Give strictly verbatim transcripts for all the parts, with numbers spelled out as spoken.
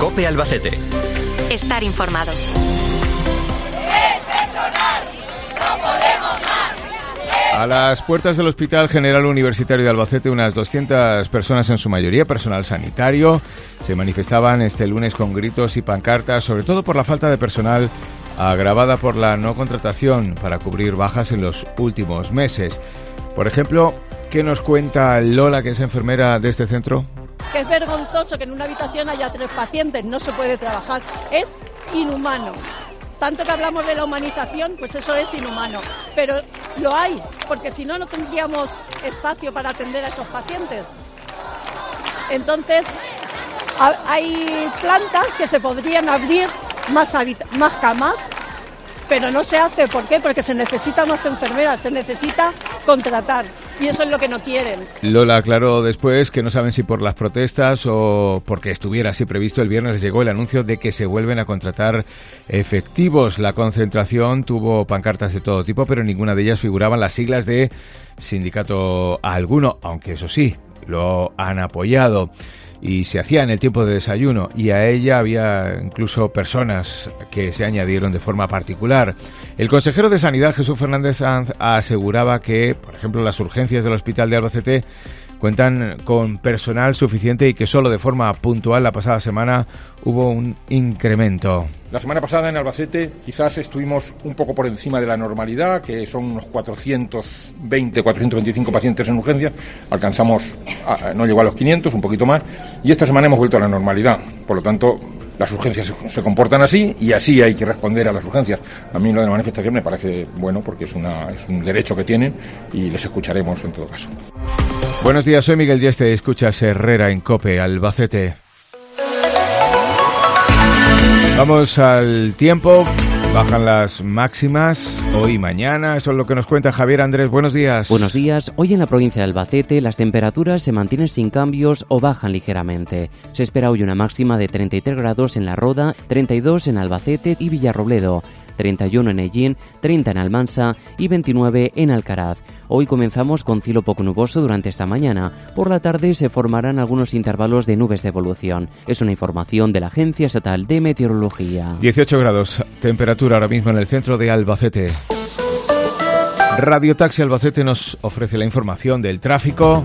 COPE Albacete. Estar informado. A las puertas del Hospital General Universitario de Albacete, unas doscientas personas, en su mayoría personal sanitario, se manifestaban este lunes con gritos y pancartas, sobre todo por la falta de personal agravada por la no contratación para cubrir bajas en los últimos meses. Por ejemplo, ¿qué nos cuenta Lola, que es enfermera de este centro? Que es vergonzoso que en una habitación haya tres pacientes, no se puede trabajar, es inhumano. Tanto que hablamos de la humanización, pues eso es inhumano, pero lo hay, porque si no, no tendríamos espacio para atender a esos pacientes. Entonces, hay plantas que se podrían abrir más, habita- más camas, pero no se hace. ¿Por qué? Porque se necesita más enfermeras, se necesita contratar. Y eso es lo que no quieren. Lola aclaró después que no saben si por las protestas o porque estuviera así previsto, el viernes les llegó el anuncio de que se vuelven a contratar efectivos. La concentración tuvo pancartas de todo tipo, pero en ninguna de ellas figuraban las siglas de sindicato alguno, aunque eso sí, lo han apoyado. Y se hacía en el tiempo de desayuno, y a ella había incluso personas que se añadieron de forma particular. El consejero de Sanidad, Jesús Fernández Sanz, aseguraba que, por ejemplo, las urgencias del Hospital de Albacete cuentan con personal suficiente y que solo de forma puntual la pasada semana hubo un incremento. La semana pasada en Albacete quizás estuvimos un poco por encima de la normalidad, que son unos cuatrocientos veinte, cuatrocientos veinticinco pacientes en urgencias. Alcanzamos, a, no llegó a los quinientos, un poquito más, y esta semana hemos vuelto a la normalidad. Por lo tanto, las urgencias se, se comportan así y así hay que responder a las urgencias. A mí lo de la manifestación me parece bueno porque es, una, es un derecho que tienen y les escucharemos en todo caso. Buenos días, soy Miguel Yeste, escuchas Herrera en COPE Albacete. Vamos al tiempo, bajan las máximas hoy y mañana, eso es lo que nos cuenta Javier Andrés. Buenos días. Buenos días. Hoy en la provincia de Albacete las temperaturas se mantienen sin cambios o bajan ligeramente. Se espera hoy una máxima de treinta y tres grados en La Roda, treinta y dos en Albacete y Villarrobledo, treinta y uno en Ellín, treinta en Almansa y veintinueve en Alcaraz. Hoy comenzamos con cielo poco nuboso durante esta mañana. Por la tarde se formarán algunos intervalos de nubes de evolución. Es una información de la Agencia Estatal de Meteorología. dieciocho grados, temperatura ahora mismo en el centro de Albacete. Radio Taxi Albacete nos ofrece la información del tráfico.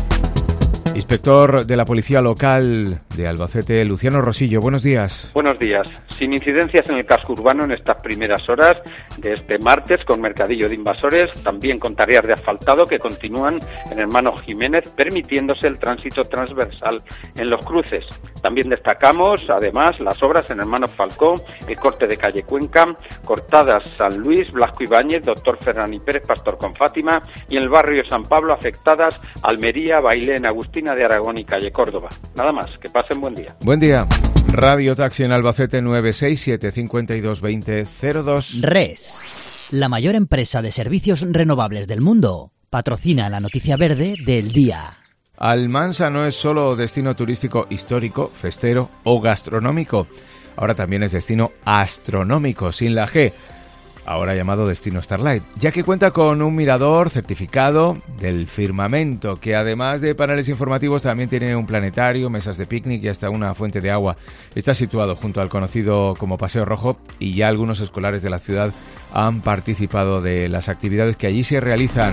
Inspector de la Policía Local de Albacete, Luciano Rosillo, buenos días. Buenos días. Sin incidencias en el casco urbano en estas primeras horas de este martes, con mercadillo de invasores, también con tareas de asfaltado que continúan en Hermano Jiménez, permitiéndose el tránsito transversal en los cruces. También destacamos, además, las obras en Hermano Falcón, el corte de calle Cuenca, Cortadas San Luis, Blasco Ibáñez, Doctor Ferran y Pérez, Pastor con Fátima, y en el barrio San Pablo afectadas Almería, Bailén, Agustín de Aragón y calle Córdoba. Nada más, que pasen buen día. Buen día. Radio Taxi en Albacete nueve seis siete cinco dos dos cero cero dos. R E S, la mayor empresa de servicios renovables del mundo, patrocina la noticia verde del día. Almansa no es solo destino turístico histórico, festero o gastronómico. Ahora también es destino astronómico, sin la G. Ahora llamado Destino Starlight, ya que cuenta con un mirador certificado del firmamento, que además de paneles informativos también tiene un planetario, mesas de picnic y hasta una fuente de agua. Está situado junto al conocido como Paseo Rojo y ya algunos escolares de la ciudad han participado de las actividades que allí se realizan.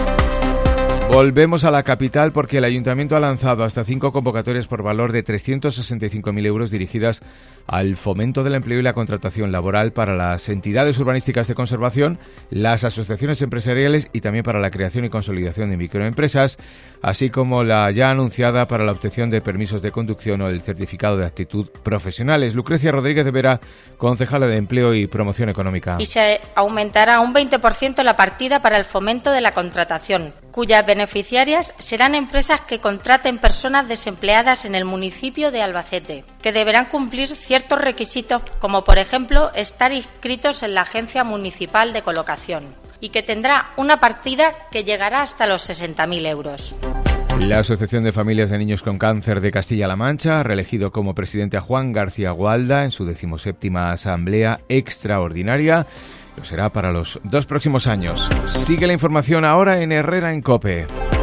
Volvemos a la capital porque el Ayuntamiento ha lanzado hasta cinco convocatorias por valor de trescientos sesenta y cinco mil euros dirigidas al fomento del empleo y la contratación laboral para las entidades urbanísticas de conservación, las asociaciones empresariales y también para la creación y consolidación de microempresas, así como la ya anunciada para la obtención de permisos de conducción o el certificado de actitud profesionales. Lucrecia Rodríguez de Vera, concejala de Empleo y Promoción Económica. Y se aumentará un veinte por ciento la partida para el fomento de la contratación, cuyas beneficiarias serán empresas que contraten personas desempleadas en el municipio de Albacete, que deberán cumplir ciertos requisitos, como por ejemplo estar inscritos en la Agencia Municipal de Colocación, y que tendrá una partida que llegará hasta los sesenta mil euros. La Asociación de Familias de Niños con Cáncer de Castilla-La Mancha ha reelegido como presidente a Juan García Gualda en su decimoséptima Asamblea Extraordinaria. Lo será para los dos próximos años. Sigue la información ahora en Herrera en COPE.